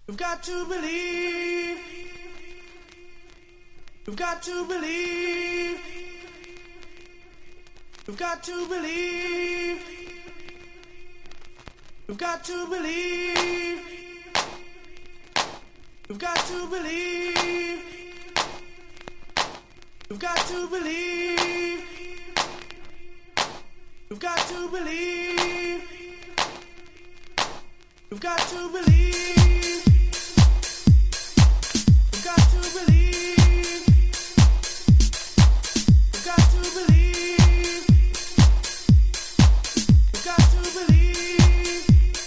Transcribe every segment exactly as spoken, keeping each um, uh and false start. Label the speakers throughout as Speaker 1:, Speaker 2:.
Speaker 1: You've got to believe. You've got to believe. You've got to believe. You've got to believe. You've got to believe. You've got to believe. You've got to believe. You've got to believe. You've got to believe. You've got to believe. You've got to believe.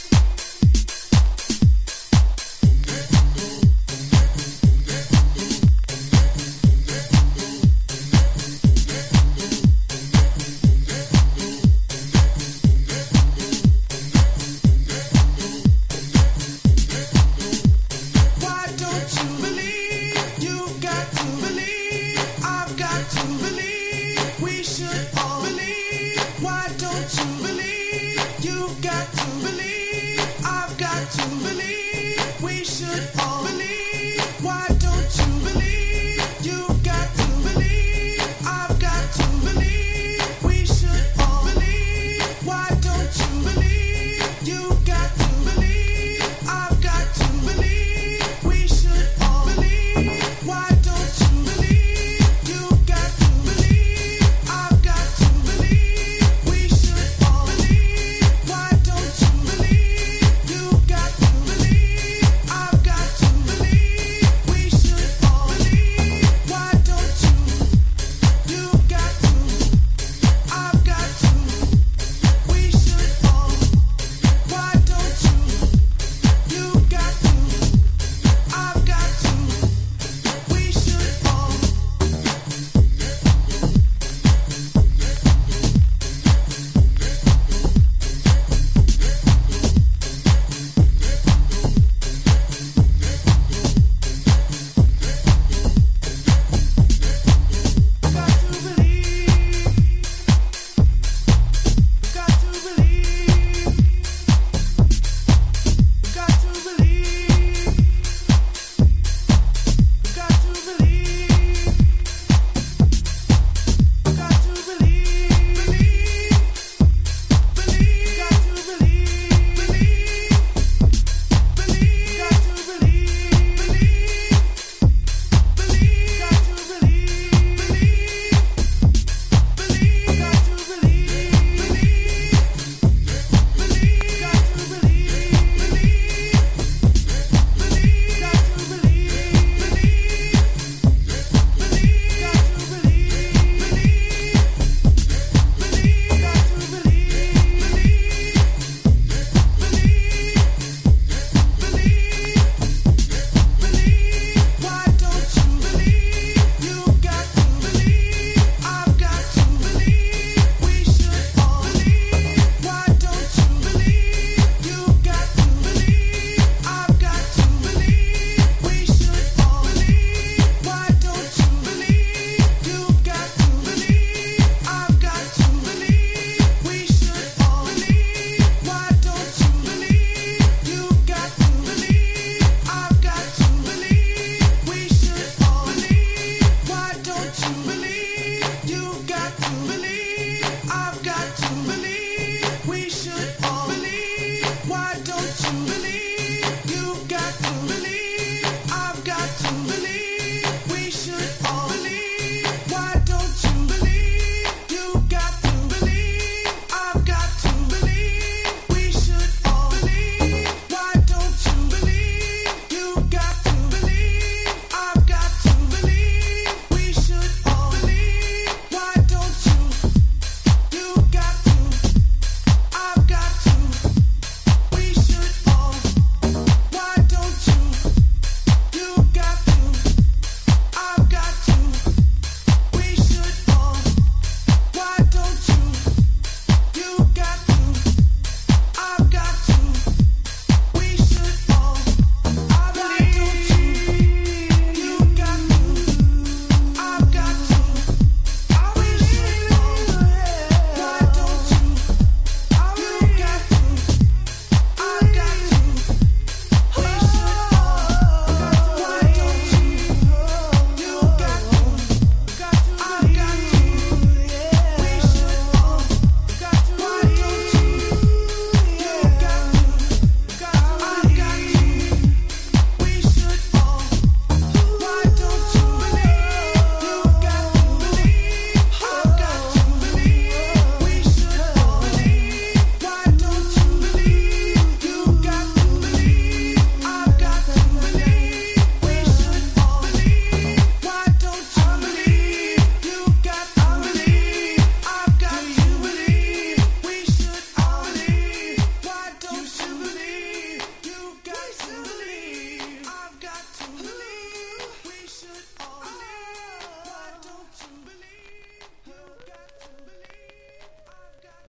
Speaker 1: Why don't you believe? You've got to believe. I've got to believe. We should all believe. Why don't you believe? You've got to believe. I've got to believe. We should all believe. Why don't you believe? You've got to believe. I've got to believe. We should all believe. Why don't you believe? You